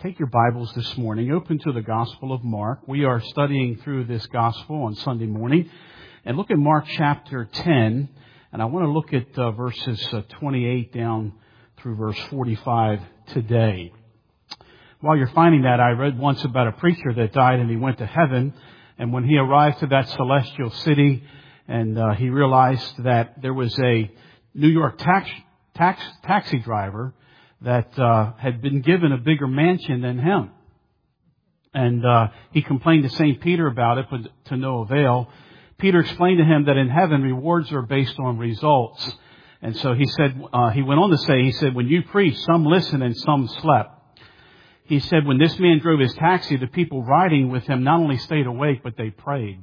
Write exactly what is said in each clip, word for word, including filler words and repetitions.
Take your Bibles this morning, open to the Gospel of Mark. We are studying through this Gospel on Sunday morning. And look at Mark chapter ten. And I want to look at uh, verses uh, twenty-eight down through verse forty-five today. While you're finding that, I read once about a preacher that died and he went to heaven. And when he arrived to that celestial city, and uh, he realized that there was a New York tax, tax, taxi driver that uh, had been given a bigger mansion than him. And uh, he complained to Saint Peter about it, but to no avail. Peter explained to him that in heaven, rewards are based on results. And so he said, uh, he went on to say, he said, when you preach, some listened and some slept. He said, when this man drove his taxi, the people riding with him not only stayed awake, but they prayed.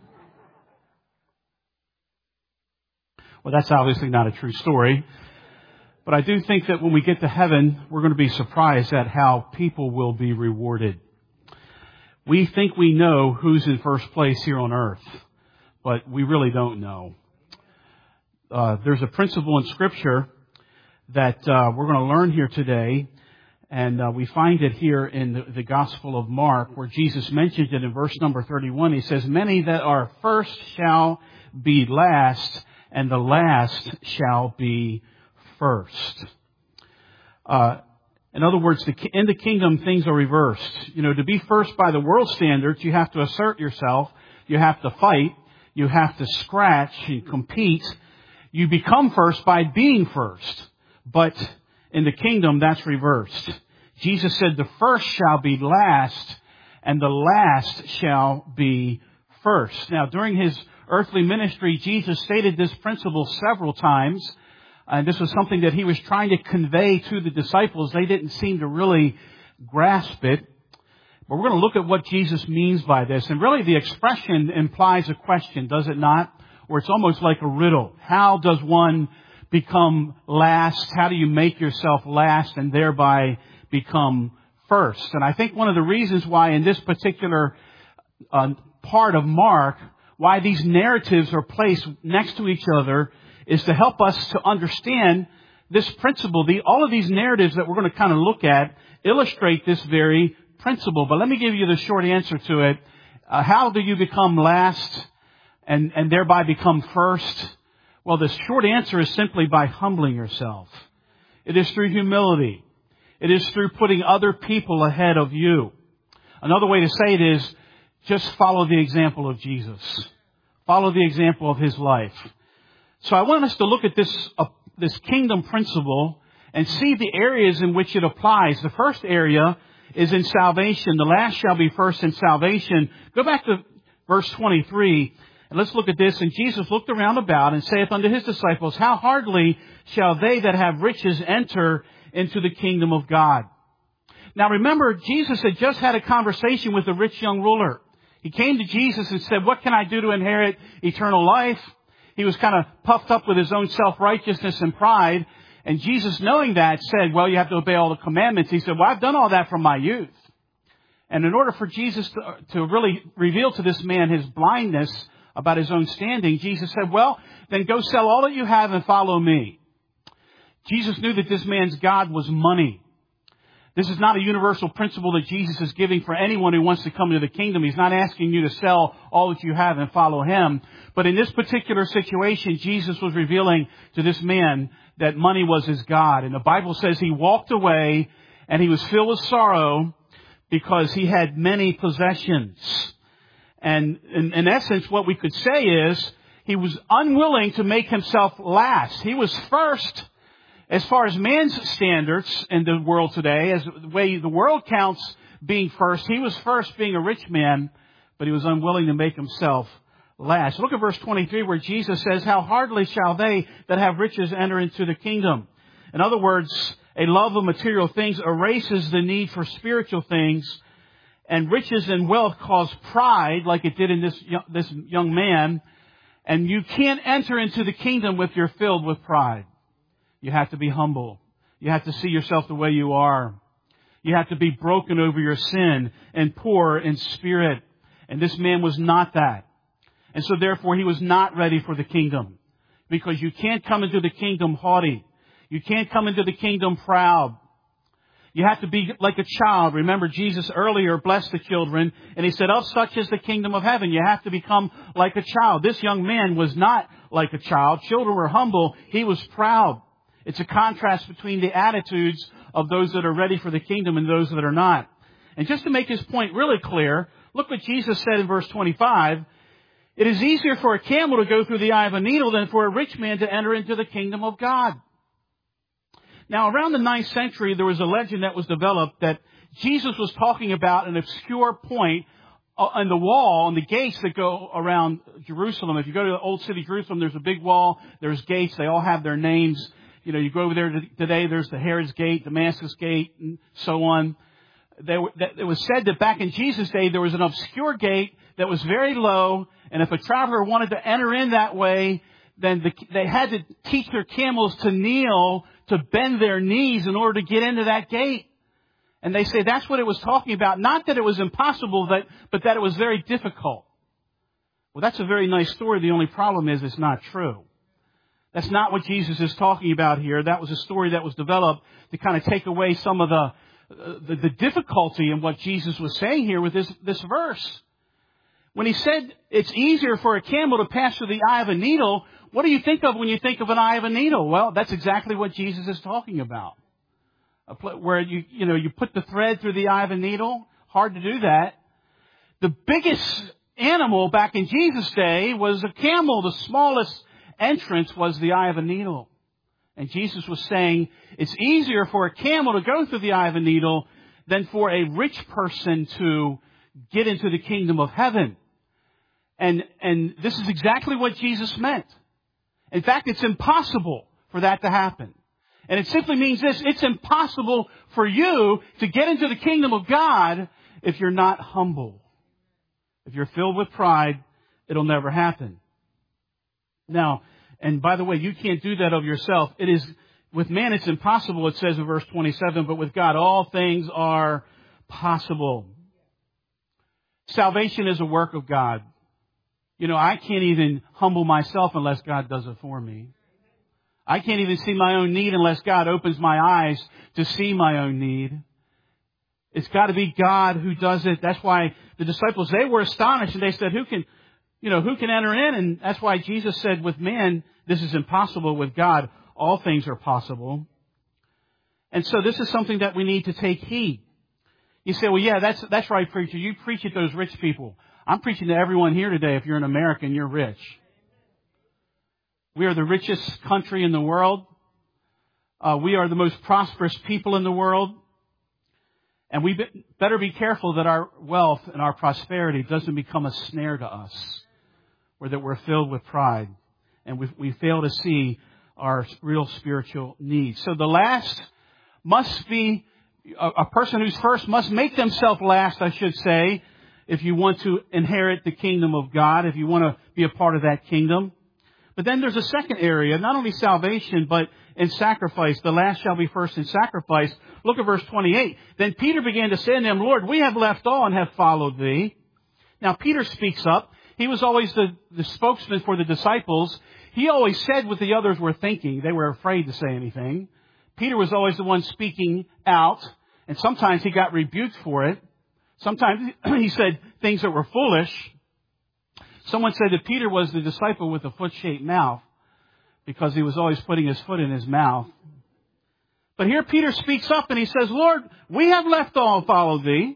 Well, that's obviously not a true story. But I do think that when we get to heaven, we're going to be surprised at how people will be rewarded. We think we know who's in first place here on earth, but we really don't know. Uh, there's a principle in Scripture that uh, we're going to learn here today, and uh, we find it here in the, the Gospel of Mark, where Jesus mentions it in verse number thirty-one. He says, many that are first shall be last, and the last shall be first. Uh, in other words, the, in the kingdom, things are reversed. You know, to be first by the world standards, you have to assert yourself. You have to fight. You have to scratch and compete. You become first by being first. But in the kingdom, that's reversed. Jesus said, the first shall be last, and the last shall be first. Now, during his earthly ministry, Jesus stated this principle several times. And this was something that he was trying to convey to the disciples. They didn't seem to really grasp it. But we're going to look at what Jesus means by this. And really the expression implies a question, does it not? Or it's almost like a riddle. How does one become last? How do you make yourself last and thereby become first? And I think one of the reasons why in this particular uh, part of Mark, why these narratives are placed next to each other is to help us to understand this principle. The, all of these narratives that we're going to kind of look at illustrate this very principle. But let me give you the short answer to it. Uh, how do you become last and, and thereby become first? Well, the short answer is simply by humbling yourself. It is through humility. It is through putting other people ahead of you. Another way to say it is just follow the example of Jesus. Follow the example of His life. So I want us to look at this uh, this kingdom principle and see the areas in which it applies. The first area is in salvation. The last shall be first in salvation. Go back to verse twenty-three, and let's look at this. And Jesus looked around about and saith unto His disciples, how hardly shall they that have riches enter into the kingdom of God. Now remember, Jesus had just had a conversation with the rich young ruler. He came to Jesus and said, what can I do to inherit eternal life? He was kind of puffed up with his own self-righteousness and pride. And Jesus, knowing that, said, well, you have to obey all the commandments. He said, well, I've done all that from my youth. And in order for Jesus to, to really reveal to this man his blindness about his own standing, Jesus said, well, then go sell all that you have and follow me. Jesus knew that this man's God was money. This is not a universal principle that Jesus is giving for anyone who wants to come into the kingdom. He's not asking you to sell all that you have and follow Him. But in this particular situation, Jesus was revealing to this man that money was his God. And the Bible says he walked away and he was filled with sorrow because he had many possessions. And in, in essence, what we could say is he was unwilling to make himself last. He was first. As far as man's standards in the world today, as the way the world counts being first, he was first being a rich man, but he was unwilling to make himself last. Look at verse twenty-three where Jesus says, how hardly shall they that have riches enter into the kingdom. In other words, a love of material things erases the need for spiritual things, and riches and wealth cause pride like it did in this, this young man, and you can't enter into the kingdom if you're filled with pride. You have to be humble. You have to see yourself the way you are. You have to be broken over your sin and poor in spirit. And this man was not that. And so therefore he was not ready for the kingdom. Because you can't come into the kingdom haughty. You can't come into the kingdom proud. You have to be like a child. Remember, Jesus earlier blessed the children, and He said, of such is the kingdom of heaven. You have to become like a child. This young man was not like a child. Children were humble. He was proud. It's a contrast between the attitudes of those that are ready for the kingdom and those that are not. And just to make his point really clear, look what Jesus said in verse twenty-five. It is easier for a camel to go through the eye of a needle than for a rich man to enter into the kingdom of God. Now, around the ninth century, there was a legend that was developed that Jesus was talking about an obscure point on the wall, on the gates that go around Jerusalem. If you go to the old city Jerusalem, there's a big wall, there's gates, they all have their names. You know, you go over there today, there's the Herod's Gate, Damascus Gate, and so on. They were, that, it was said that back in Jesus' day, there was an obscure gate that was very low, and if a traveler wanted to enter in that way, then the, they had to teach their camels to kneel, to bend their knees in order to get into that gate. And they say that's what it was talking about. Not that it was impossible, that, but that it was very difficult. Well, that's a very nice story. The only problem is it's not true. That's not what Jesus is talking about here. That was a story that was developed to kind of take away some of the the, the difficulty in what Jesus was saying here with this, this verse. When He said it's easier for a camel to pass through the eye of a needle, what do you think of when you think of an eye of a needle? Well, that's exactly what Jesus is talking about. A pl- where you, you know, you put the thread through the eye of a needle. Hard to do that. The biggest animal back in Jesus' day was a camel. The smallest entrance was the eye of a needle. And Jesus was saying it's easier for a camel to go through the eye of a needle than for a rich person to get into the kingdom of heaven. And, and this is exactly what Jesus meant. In fact, it's impossible for that to happen. And it simply means this: it's impossible for you to get into the kingdom of God if you're not humble. If you're filled with pride, it'll never happen. Now, and by the way, you can't do that of yourself. It is, with man it's impossible, it says in verse twenty-seven, but with God all things are possible. Salvation is a work of God. You know, I can't even humble myself unless God does it for me. I can't even see my own need unless God opens my eyes to see my own need. It's got to be God who does it. That's why the disciples, they were astonished, and they said, who can, you know, who can enter in? And that's why Jesus said, with men, this is impossible. With God, all things are possible. And so this is something that we need to take heed. You say, well, yeah, that's, that's right, preacher. You preach at those rich people. I'm preaching to everyone here today. If you're an American, you're rich. We are the richest country in the world. Uh, we are the most prosperous people in the world. And we be, better be careful that our wealth and our prosperity doesn't become a snare to us, or that we're filled with pride and we, we fail to see our real spiritual needs. So the last must be, a, a person who's first must make themselves last, I should say, if you want to inherit the kingdom of God, if you want to be a part of that kingdom. But then there's a second area, not only salvation, but in sacrifice. The last shall be first in sacrifice. Look at verse twenty-eight. Then Peter began to say to them, Lord, we have left all and have followed thee. Now Peter speaks up. He was always the, the spokesman for the disciples. He always said what the others were thinking. They were afraid to say anything. Peter was always the one speaking out, and sometimes he got rebuked for it. Sometimes he said things that were foolish. Someone said that Peter was the disciple with a foot-shaped mouth because he was always putting his foot in his mouth. But here Peter speaks up and he says, Lord, we have left all and followed thee.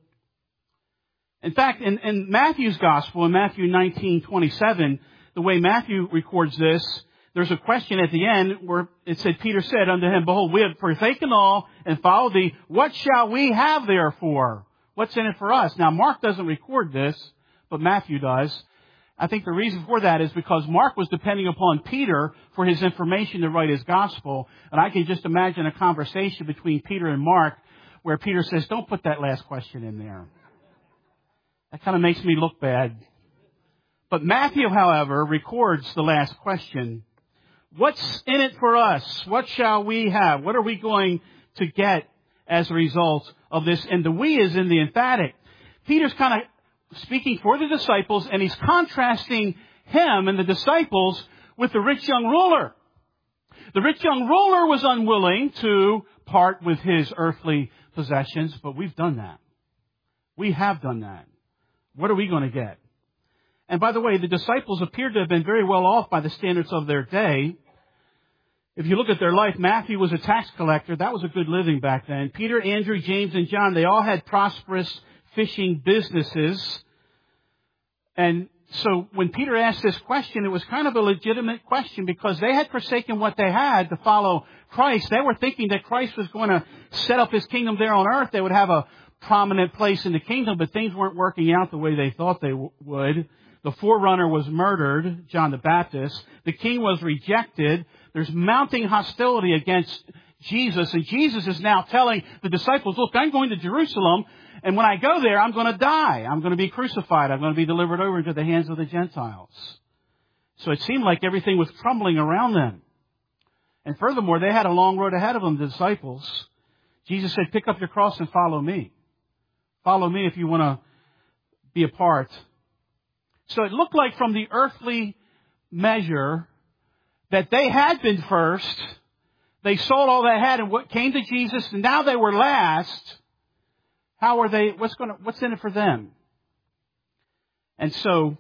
In fact, in, in Matthew's gospel, in Matthew nineteen twenty-seven, the way Matthew records this, there's a question at the end where it said, Peter said unto him, Behold, we have forsaken all and followed thee. What shall we have therefore? What's in it for us? Now, Mark doesn't record this, but Matthew does. I think the reason for that is because Mark was depending upon Peter for his information to write his gospel. And I can just imagine a conversation between Peter and Mark where Peter says, don't put that last question in there. That kind of makes me look bad. But Matthew, however, records the last question. What's in it for us? What shall we have? What are we going to get as a result of this? And the we is in the emphatic. Peter's kind of speaking for the disciples, and he's contrasting him and the disciples with the rich young ruler. The rich young ruler was unwilling to part with his earthly possessions, but we've done that. We have done that. What are we going to get? And by the way, the disciples appeared to have been very well off by the standards of their day. If you look at their life, Matthew was a tax collector. That was a good living back then. Peter, Andrew, James, and John, they all had prosperous fishing businesses. And so when Peter asked this question, it was kind of a legitimate question because they had forsaken what they had to follow Christ. They were thinking that Christ was going to set up his kingdom there on earth. They would have a prominent place in the kingdom, but things weren't working out the way they thought they w- would. The forerunner was murdered, John the Baptist. The king was rejected. There's mounting hostility against Jesus, and Jesus is now telling the disciples, look, I'm going to Jerusalem, and when I go there, I'm going to die. I'm going to be crucified. I'm going to be delivered over into the hands of the Gentiles. So it seemed like everything was crumbling around them. And furthermore, they had a long road ahead of them, the disciples. Jesus said, pick up your cross and follow me. Follow me if you want to be a part. So it looked like from the earthly measure that they had been first. They sold all they had and what came to Jesus, and now they were last. How are they? What's going to? What's in it for them? And so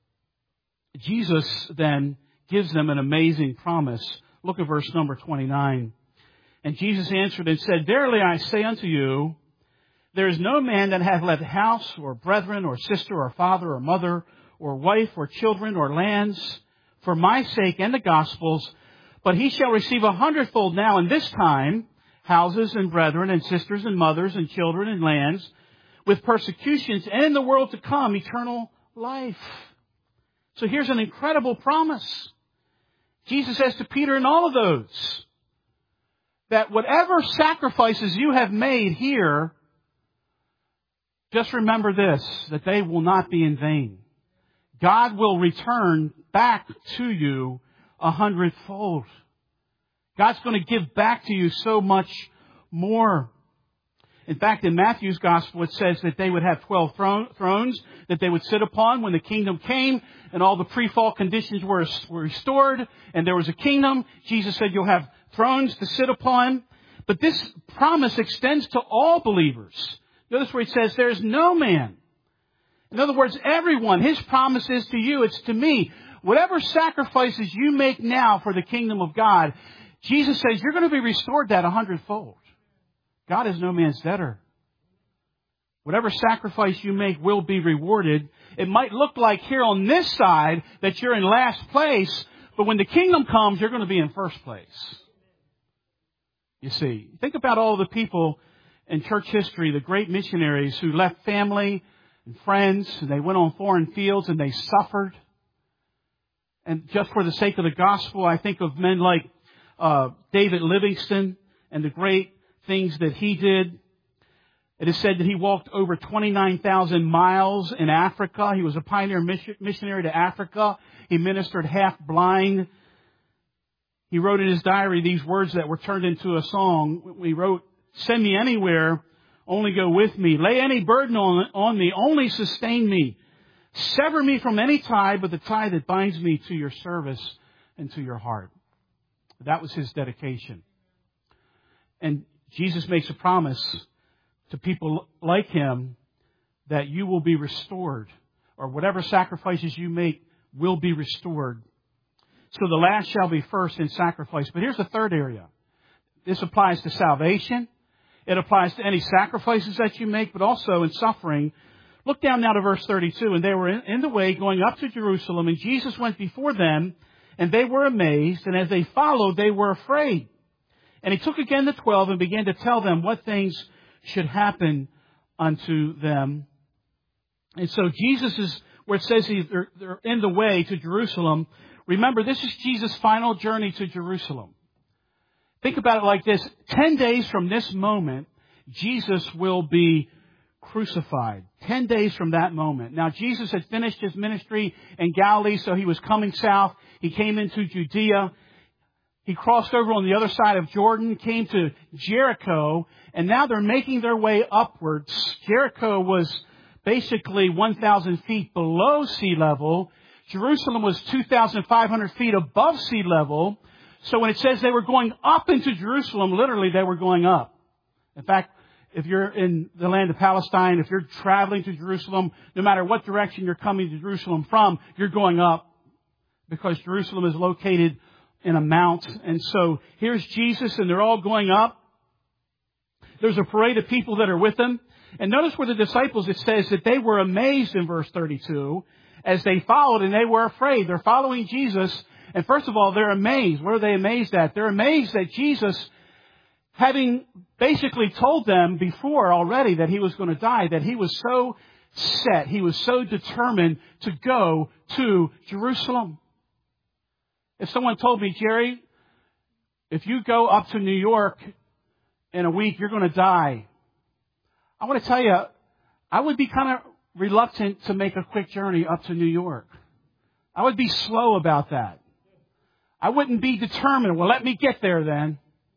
Jesus then gives them an amazing promise. Look at verse number twenty-nine. And Jesus answered and said, verily I say unto you, there is no man that hath left house or brethren or sister or father or mother or wife or children or lands for my sake and the gospel's, but he shall receive a hundredfold now in this time, houses and brethren and sisters and mothers and children and lands, with persecutions, and in the world to come, eternal life. So here's an incredible promise. Jesus says to Peter and all of those, that whatever sacrifices you have made here, just remember this, that they will not be in vain. God will return back to you a hundredfold. God's going to give back to you so much more. In fact, in Matthew's gospel, it says that they would have twelve thrones that they would sit upon when the kingdom came and all the pre-fall conditions were restored and there was a kingdom. Jesus said you'll have thrones to sit upon. But this promise extends to all believers. Notice where it says there is no man. In other words, everyone, his promise is to you, it's to me. Whatever sacrifices you make now for the kingdom of God, Jesus says you're going to be restored that a hundredfold. God is no man's debtor. Whatever sacrifice you make will be rewarded. It might look like here on this side that you're in last place, but when the kingdom comes, you're going to be in first place. You see, think about all the people in church history, the great missionaries who left family and friends, and they went on foreign fields and they suffered. And just for the sake of the gospel, I think of men like uh, David Livingstone and the great things that he did. It is said that he walked over twenty-nine thousand miles in Africa. He was a pioneer missionary to Africa. He ministered half blind. He wrote in his diary these words that were turned into a song. He wrote, send me anywhere, only go with me. Lay any burden on, on me, only sustain me. Sever me from any tie but the tie that binds me to your service and to your heart. That was his dedication. And Jesus makes a promise to people like him that you will be restored, or whatever sacrifices you make will be restored. So the last shall be first in sacrifice. But here's the third area. This applies to salvation. It applies to any sacrifices that you make, but also in suffering. Look down now to verse thirty-two. And they were in, in the way going up to Jerusalem, and Jesus went before them, and they were amazed, and as they followed, they were afraid. And he took again the twelve and began to tell them what things should happen unto them. And so Jesus is, where it says he, they're, they're in the way to Jerusalem. Remember, this is Jesus' final journey to Jerusalem. Think about it like this. Ten days from this moment, Jesus will be crucified. Ten days from that moment. Now, Jesus had finished his ministry in Galilee, so he was coming south. He came into Judea. He crossed over on the other side of Jordan, came to Jericho, and now they're making their way upwards. Jericho was basically one thousand feet below sea level. Jerusalem was two thousand five hundred feet above sea level. So when it says they were going up into Jerusalem, literally they were going up. In fact, if you're in the land of Palestine, if you're traveling to Jerusalem, no matter what direction you're coming to Jerusalem from, you're going up, because Jerusalem is located in a mount. And so here's Jesus, and they're all going up. There's a parade of people that are with him. And notice where the disciples, it says that they were amazed in verse thirty-two as they followed, and they were afraid. They're following Jesus. And first of all, they're amazed. What are they amazed at? They're amazed that Jesus, having basically told them before already that he was going to die, that he was so set, he was so determined to go to Jerusalem. If someone told me, Jerry, if you go up to New York in a week, you're going to die, I want to tell you, I would be kind of reluctant to make a quick journey up to New York. I would be slow about that. I wouldn't be determined. Well, let me get there then.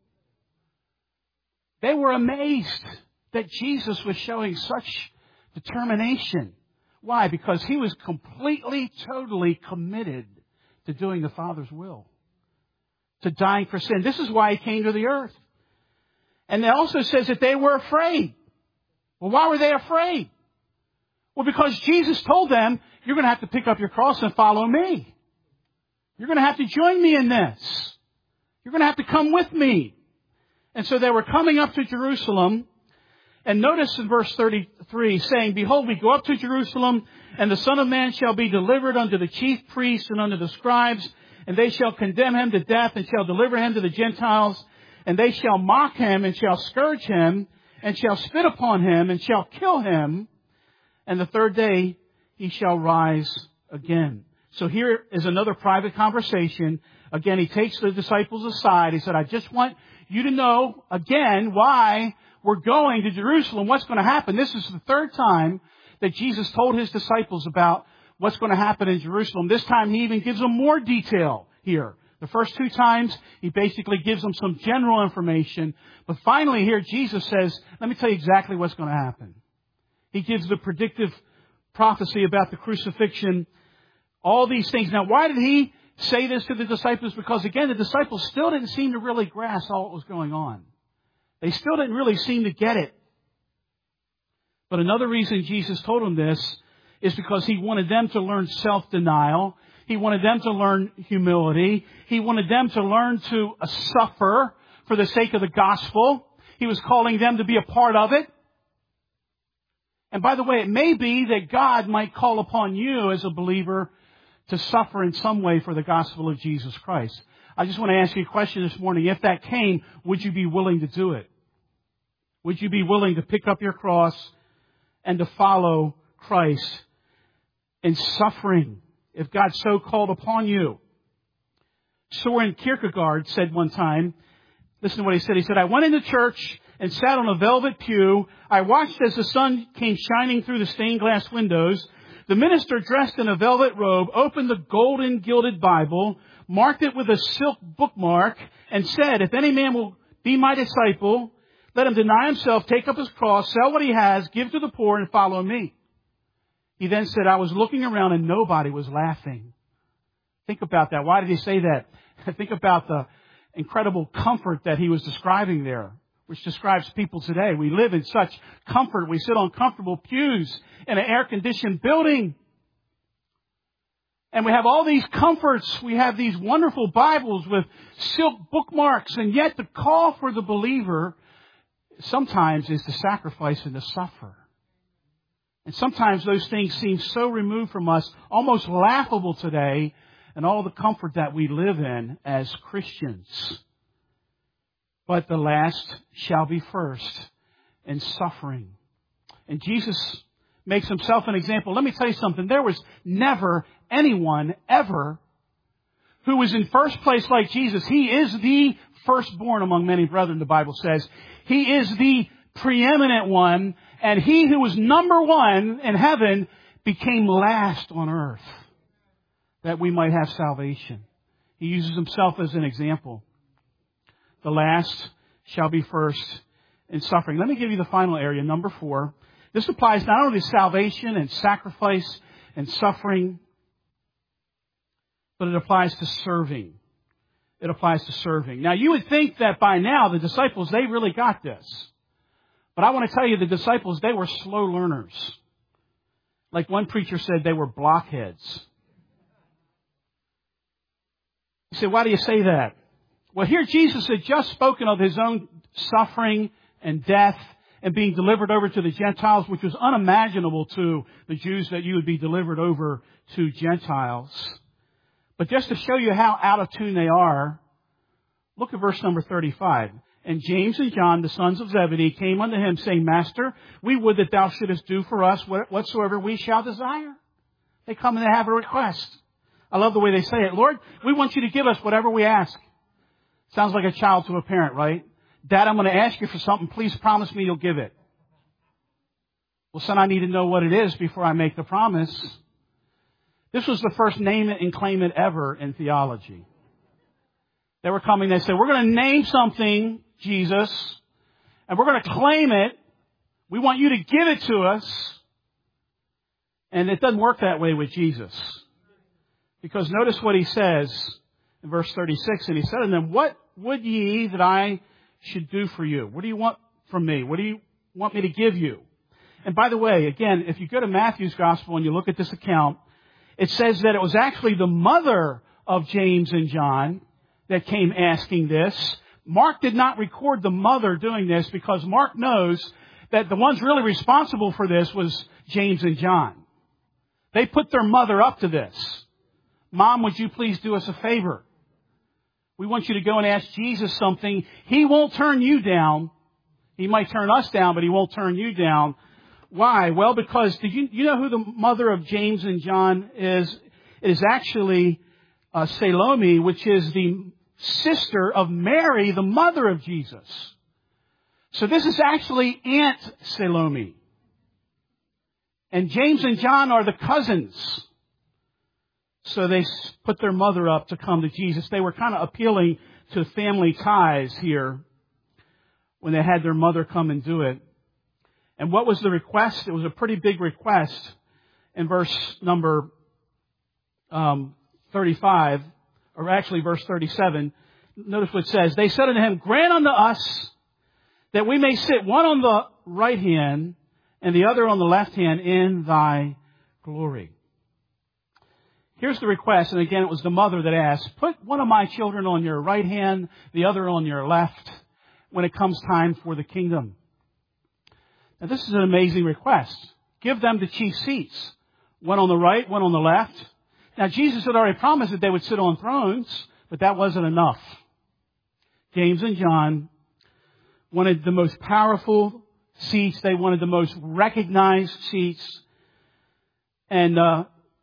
They were amazed that Jesus was showing such determination. Why? Because he was completely, totally committed to doing the Father's will, to dying for sin. This is why he came to the earth. And it also says that they were afraid. Well, why were they afraid? Well, because Jesus told them, you're going to have to pick up your cross and follow me. You're going to have to join me in this. You're going to have to come with me. And so they were coming up to Jerusalem. And notice in verse thirty-three, saying, Behold, we go up to Jerusalem, and the Son of Man shall be delivered unto the chief priests and unto the scribes, and they shall condemn him to death, and shall deliver him to the Gentiles, and they shall mock him, and shall scourge him, and shall spit upon him, and shall kill him, and the third day he shall rise again. So here is another private conversation. Again, he takes the disciples aside. He said, I just want you to know, again, why we're going to Jerusalem, what's going to happen. This is the third time that Jesus told his disciples about what's going to happen in Jerusalem. This time he even gives them more detail here. The first two times, he basically gives them some general information. But finally here, Jesus says, let me tell you exactly what's going to happen. He gives the predictive prophecy about the crucifixion, all these things. Now, why did he say this to the disciples? Because, again, the disciples still didn't seem to really grasp all what was going on. They still didn't really seem to get it. But another reason Jesus told them this is because he wanted them to learn self-denial. He wanted them to learn humility. He wanted them to learn to uh, suffer for the sake of the gospel. He was calling them to be a part of it. And by the way, it may be that God might call upon you as a believer to suffer in some way for the gospel of Jesus Christ. I just want to ask you a question this morning. If that came, would you be willing to do it? Would you be willing to pick up your cross and to follow Christ in suffering if God so called upon you? Soren Kierkegaard said one time, listen to what he said. He said, I went into church and sat on a velvet pew. I watched as the sun came shining through the stained glass windows. The minister, dressed in a velvet robe, opened the golden gilded Bible, marked it with a silk bookmark, and said, if any man will be my disciple, let him deny himself, take up his cross, sell what he has, give to the poor, and follow me. He then said, I was looking around and nobody was laughing. Think about that. Why did he say that? Think about the incredible comfort that he was describing there, which describes people today. We live in such comfort. We sit on comfortable pews in an air-conditioned building. And we have all these comforts. We have these wonderful Bibles with silk bookmarks. And yet the call for the believer sometimes is to sacrifice and to suffer. And sometimes those things seem so removed from us, almost laughable today, and all the comfort that we live in as Christians. But the last shall be first in suffering. And Jesus makes himself an example. Let me tell you something. There was never anyone ever who was in first place like Jesus. He is the firstborn among many brethren, the Bible says. He is the preeminent one. And he who was number one in heaven became last on earth, that we might have salvation. He uses himself as an example. The last shall be first in suffering. Let me give you the final area, number four. This applies not only to salvation and sacrifice and suffering, but it applies to serving. It it applies to serving. Now, you would think that by now the disciples, they really got this. But I want to tell you, the disciples, they were slow learners. Like one preacher said, they were blockheads. You say, why do you say that? Well, here Jesus had just spoken of his own suffering and death and being delivered over to the Gentiles, which was unimaginable to the Jews that you would be delivered over to Gentiles. But just to show you how out of tune they are, look at verse number thirty-five. And James and John, the sons of Zebedee, came unto him, saying, Master, we would that thou shouldest do for us whatsoever we shall desire. They come and they have a request. I love the way they say it. Lord, we want you to give us whatever we ask. Sounds like a child to a parent, right? Dad, I'm going to ask you for something. Please promise me you'll give it. Well, son, I need to know what it is before I make the promise. This was the first name it and claim it ever in theology. They were coming, they said, we're going to name something, Jesus, and we're going to claim it. We want you to give it to us. And it doesn't work that way with Jesus. Because notice what he says in verse thirty-six. And he said to them, what would ye that I should do for you? What do you want from me? What do you want me to give you? And by the way, again, if you go to Matthew's gospel and you look at this account, it says that it was actually the mother of James and John that came asking this. Mark did not record the mother doing this because Mark knows that the ones really responsible for this was James and John. They put their mother up to this. Mom, would you please do us a favor? We want you to go and ask Jesus something. He won't turn you down. He might turn us down, but he won't turn you down. Why? Well, because did you, you know who the mother of James and John is? It is actually uh, Salome, which is the sister of Mary, the mother of Jesus. So this is actually Aunt Salome. And James and John are the cousins. So they put their mother up to come to Jesus. They were kind of appealing to family ties here when they had their mother come and do it. And what was the request? It was a pretty big request in verse number um, thirty-five, or actually verse thirty-seven. Notice what it says. They said unto him, grant unto us that we may sit one on the right hand and the other on the left hand in thy glory. Here's the request, and again, it was the mother that asked, put one of my children on your right hand, the other on your left, when it comes time for the kingdom. Now, this is an amazing request. Give them the chief seats, one on the right, one on the left. Now, Jesus had already promised that they would sit on thrones, but that wasn't enough. James and John wanted the most powerful seats. They wanted the most recognized seats. And uh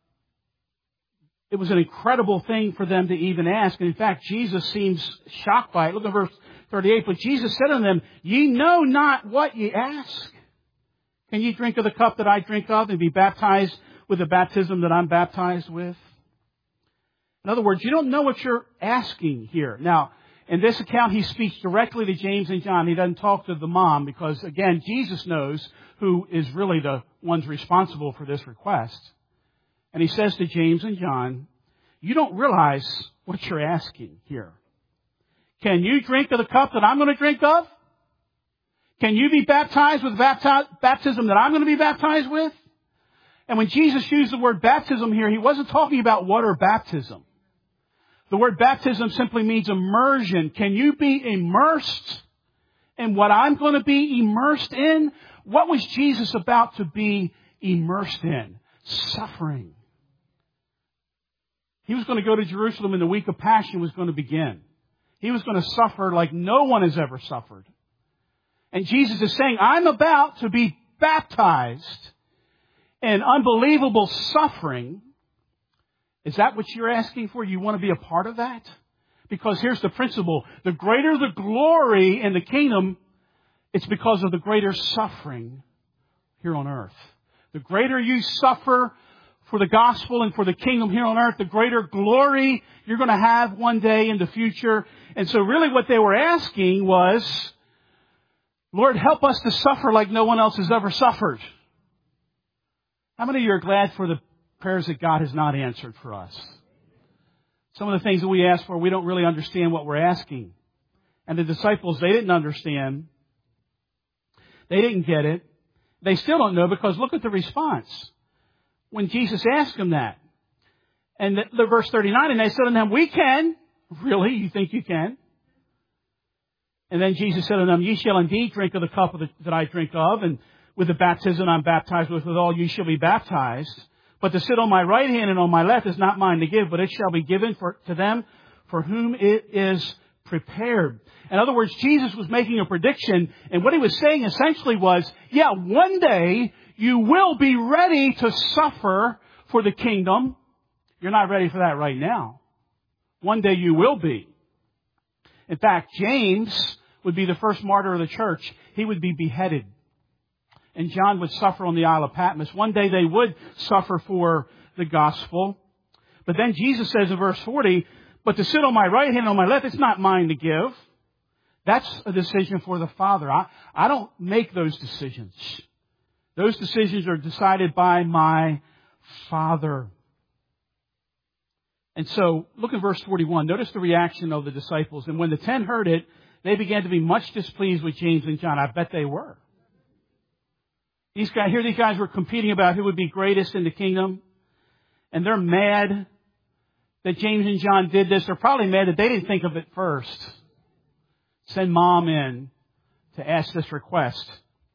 it was an incredible thing for them to even ask. And in fact, Jesus seems shocked by it. Look at verse thirty-eight. But Jesus said unto them, ye know not what ye ask. Can ye drink of the cup that I drink of and be baptized with the baptism that I'm baptized with? In other words, you don't know what you're asking here. Now, in this account, he speaks directly to James and John. He doesn't talk to the mom because, again, Jesus knows who is really the ones responsible for this request. And he says to James and John, you don't realize what you're asking here. Can you drink of the cup that I'm going to drink of? Can you be baptized with the baptism that I'm going to be baptized with? And when Jesus used the word baptism here, he wasn't talking about water baptism. The word baptism simply means immersion. Can you be immersed in what I'm going to be immersed in? What was Jesus about to be immersed in? Suffering. He was going to go to Jerusalem and the week of Passion was going to begin. He was going to suffer like no one has ever suffered. And Jesus is saying, I'm about to be baptized in unbelievable suffering. Is that what you're asking for? You want to be a part of that? Because here's the principle. The greater the glory in the kingdom, it's because of the greater suffering here on earth. The greater you suffer for the gospel and for the kingdom here on earth, the greater glory you're going to have one day in the future. And so really what they were asking was, Lord, help us to suffer like no one else has ever suffered. How many of you are glad for the prayers that God has not answered for us? Some of the things that we ask for, we don't really understand what we're asking. And the disciples, they didn't understand. They didn't get it. They still don't know because look at the response. When Jesus asked them that. And the, the verse thirty-nine, and they said unto them, we can. Really? You think you can? And then Jesus said unto them, ye shall indeed drink of the cup of the, that I drink of, and with the baptism I'm baptized with, withal you shall be baptized. But to sit on my right hand and on my left is not mine to give, but it shall be given for, to them for whom it is prepared. In other words, Jesus was making a prediction, and what he was saying essentially was, yeah, one day you will be ready to suffer for the kingdom. You're not ready for that right now. One day you will be. In fact, James would be the first martyr of the church. He would be beheaded. And John would suffer on the Isle of Patmos. One day they would suffer for the gospel. But then Jesus says in verse forty, but to sit on my right hand and on my left, it's not mine to give. That's a decision for the Father. I, I don't make those decisions. Those decisions are decided by my Father. And so, look at verse forty-one. Notice the reaction of the disciples. And when the ten heard it, they began to be much displeased with James and John. I bet they were. These guys, here these guys were competing about who would be greatest in the kingdom. And they're mad that James and John did this. They're probably mad that they didn't think of it first. Send mom in to ask this request.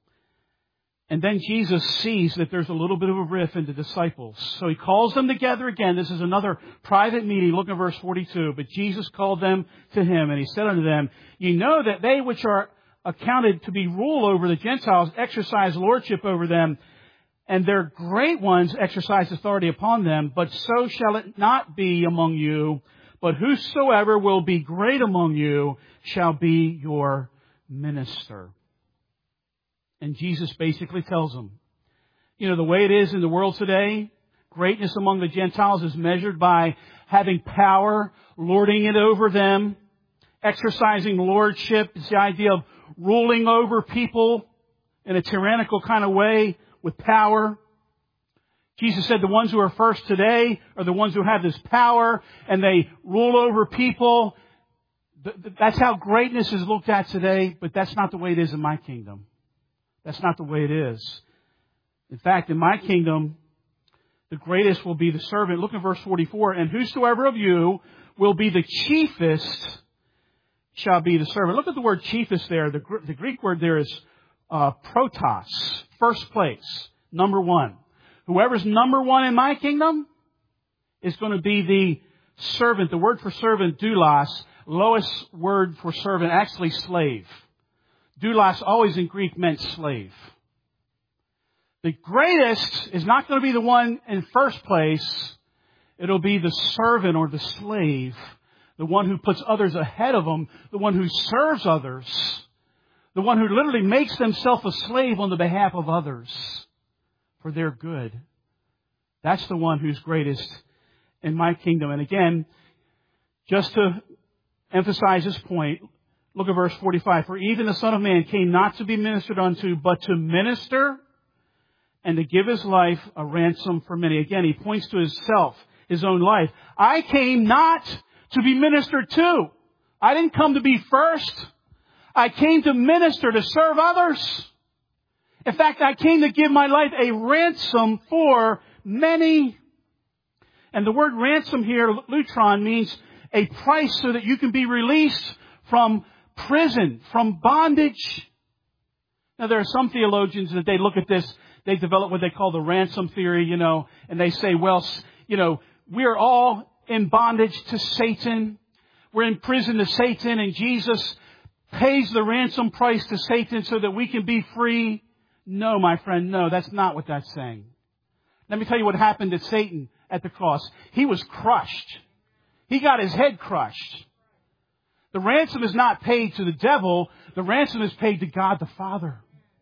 And then Jesus sees that there's a little bit of a rift in the disciples. So he calls them together again. This is another private meeting. Look at verse forty-two. But Jesus called them to him, and he said unto them, ye know that they which are accounted to be rule over the Gentiles exercise lordship over them, and their great ones exercise authority upon them. But so shall it not be among you. But whosoever will be great among you shall be your minister. And Jesus basically tells them, you know, the way it is in the world today, greatness among the Gentiles is measured by having power, lording it over them, exercising lordship. It's the idea of ruling over people in a tyrannical kind of way with power. Jesus said the ones who are first today are the ones who have this power and they rule over people. That's how greatness is looked at today, but that's not the way it is in my kingdom. That's not the way it is. In fact, in my kingdom, the greatest will be the servant. Look at verse forty-four. And whosoever of you will be the chiefest shall be the servant. Look at the word chiefest there. The, the Greek word there is uh, protos, first place, number one. Whoever's number one in my kingdom is going to be the servant. The word for servant, doulos, lowest word for servant, actually slave. Doulos always in Greek meant slave. The greatest is not going to be the one in first place. It'll be the servant or the slave, the one who puts others ahead of them, the one who serves others, the one who literally makes themselves a slave on the behalf of others for their good. That's the one who's greatest in my kingdom. And again, just to emphasize this point, look at verse forty-five. For even the Son of Man came not to be ministered unto, but to minister and to give his life a ransom for many. Again, he points to himself, his own life. I came not to be ministered to. I didn't come to be first. I came to minister, to serve others. In fact, I came to give my life a ransom for many. And the word ransom here, lutron, means a price so that you can be released from prison, from bondage. Now, there are some theologians that they look at this, they develop what they call the ransom theory, you know, and they say, well, you know, we're all in bondage to Satan. We're in prison to Satan, and Jesus pays the ransom price to Satan so that we can be free. No, my friend, no, that's not what that's saying. Let me tell you what happened to Satan at the cross. He was crushed. He got his head crushed. The ransom is not paid to the devil. The ransom is paid to God the Father.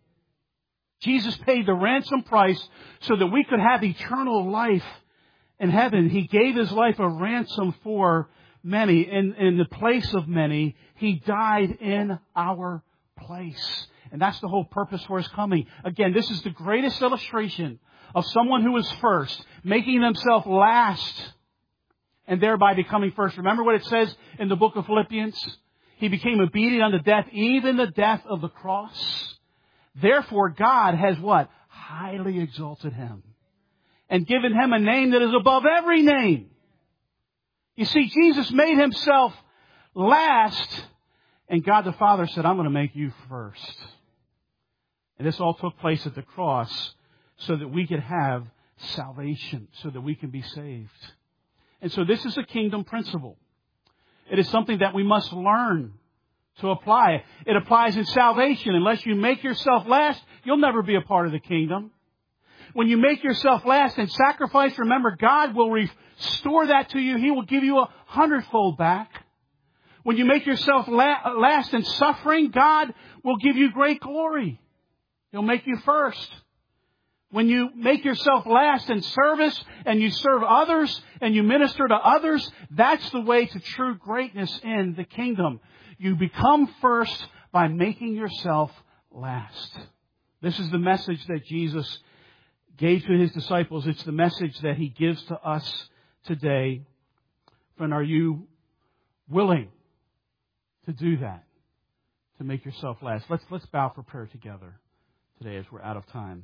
Jesus paid the ransom price so that we could have eternal life in heaven. He gave his life a ransom for many. In, in the place of many, he died in our place. And that's the whole purpose for his coming. Again, this is the greatest illustration of someone who was first, making themselves last, and thereby becoming first. Remember what it says in the book of Philippians? He became obedient unto death, even the death of the cross. Therefore, God has what? Highly exalted him and given him a name that is above every name. You see, Jesus made himself last, and God the Father said, I'm going to make you first. And this all took place at the cross so that we could have salvation, so that we can be saved. And so this is a kingdom principle. It is something that we must learn to apply. It applies in salvation. Unless you make yourself last, you'll never be a part of the kingdom. When you make yourself last and sacrifice, remember, God will restore that to you. He will give you a hundredfold back. When you make yourself la- last in suffering, God will give you great glory. He'll make you first. When you make yourself last in service and you serve others and you minister to others, that's the way to true greatness in the kingdom. You become first by making yourself last. This is the message that Jesus gave to his disciples. It's the message that he gives to us today. Friend, are you willing to do that? To make yourself last? Let's, let's bow for prayer together today as we're out of time.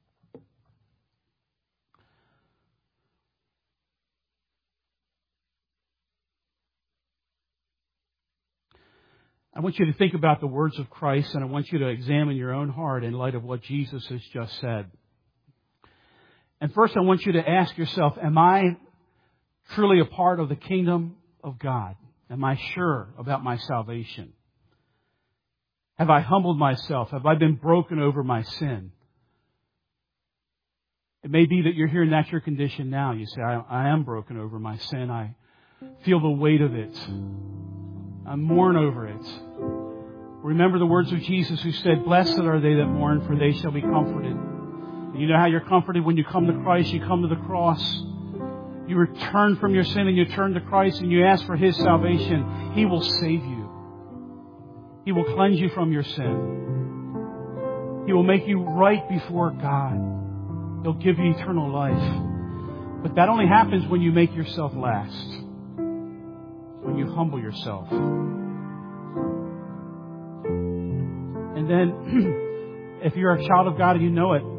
I want you to think about the words of Christ, and I want you to examine your own heart in light of what Jesus has just said. And first, I want you to ask yourself, am I truly a part of the kingdom of God? Am I sure about my salvation? Have I humbled myself? Have I been broken over my sin? It may be that you're here and that's your condition now. You say, I, I am broken over my sin. I feel the weight of it. I mourn over it. Remember the words of Jesus who said, blessed are they that mourn, for they shall be comforted. And you know how you're comforted when you come to Christ? You come to the cross. You return from your sin and you turn to Christ and you ask for His salvation. He will save you. He will cleanse you from your sin. He will make you right before God. He'll give you eternal life. But that only happens when you make yourself last. When you humble yourself. And then, if you're a child of God and you know it,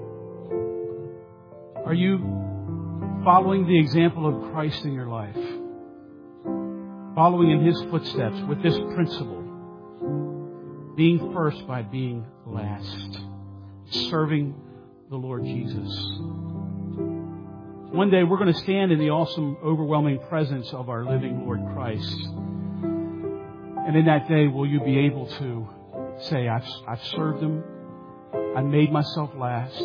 are you following the example of Christ in your life? Following in His footsteps with this principle. Being first by being last. Serving the Lord Jesus. One day we're going to stand in the awesome, overwhelming presence of our living Lord Christ. And in that day, will you be able to say, I've, I've served Him. I made myself last.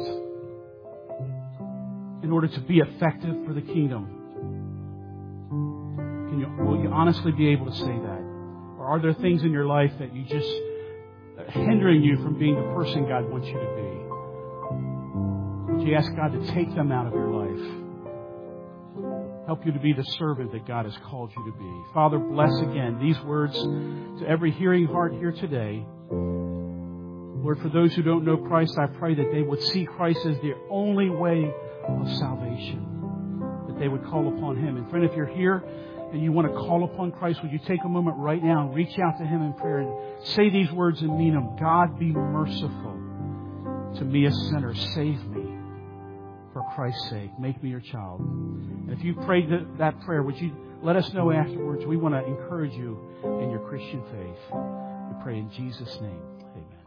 In order to be effective for the kingdom. Can you, will you honestly be able to say that? Or are there things in your life that you just are hindering you from being the person God wants you to be? Would you ask God to take them out of your life? Help you to be the servant that God has called you to be. Father, bless again these words to every hearing heart here today. Lord, for those who don't know Christ, I pray that they would see Christ as the only way of salvation. That they would call upon Him. And friend, if you're here and you want to call upon Christ, would you take a moment right now and reach out to Him in prayer and say these words and mean them. God, be merciful to me, a sinner. Save me. For Christ's sake, make me your child. And if you prayed that, that prayer, would you let us know afterwards? We want to encourage you in your Christian faith. We pray in Jesus' name. Amen.